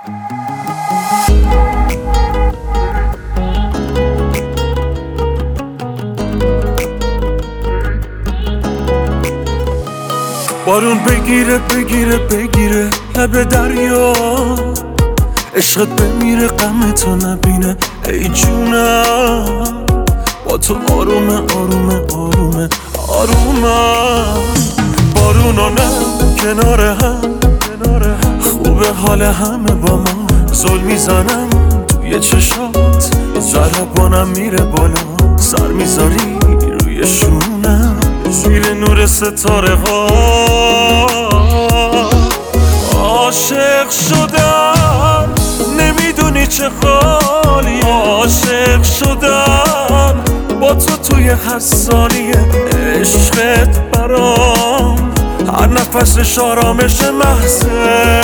بارون بگیره بگیره بگیره لب دریا، عشقت بمیره غمتو نبینه ای جونم، با تو آرومه آرومه آرومه آرومه. بارونا نه کنار هم خوبه حال همه با ما، زل میزنم توی چشات ضربانم میره بالا، سر میذاری روی شونم زیر نور ستاره ها. عاشق شدم نمیدونی چه حالی، عاشق شدم با تو توی هر ثانیه، عشقت برام هر نفسش آرامش محضه.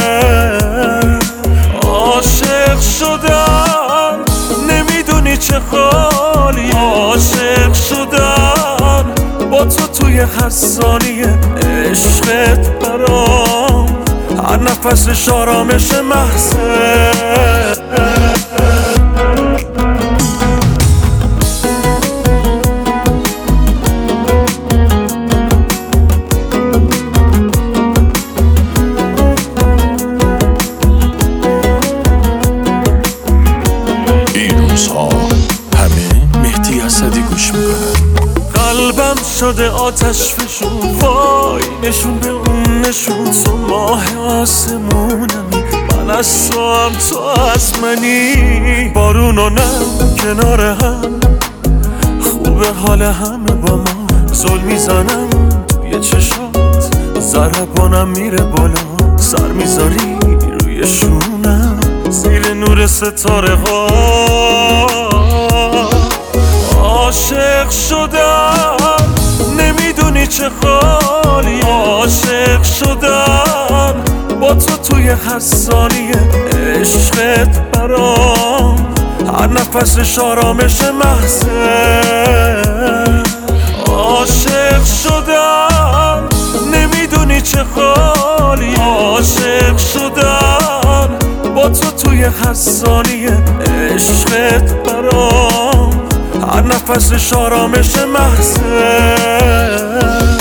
عاشق شدم نمیدونی چه حالی، عاشق شدم با تو توی هر ثانیه، عشقت برام هر نفسش آرامش محضه. این روزها همه مهدی اسدی گوش میکنن. قلبم شده آتش فشون، وای نشون به اون نشون، تو ماه آسمونمی من از تو هم تو از منی. بارونا نه کنار هم خوبه حال همه با ما، زل میزنم توی چشات ضربانم میره بالا، سر میذاری روی شونم زیر نور ستاره ها. عاشق شدم نمیدونی چه حالی، عاشق شدم با تو توی هر ثانیه، عشقت برام هر نفسش آرامش محضه. عاشق شدم نمیدونی چه حالی، عاشق شدم با تو توی هر ثانیه، عشقت برام هر نفسش آرامش محضه.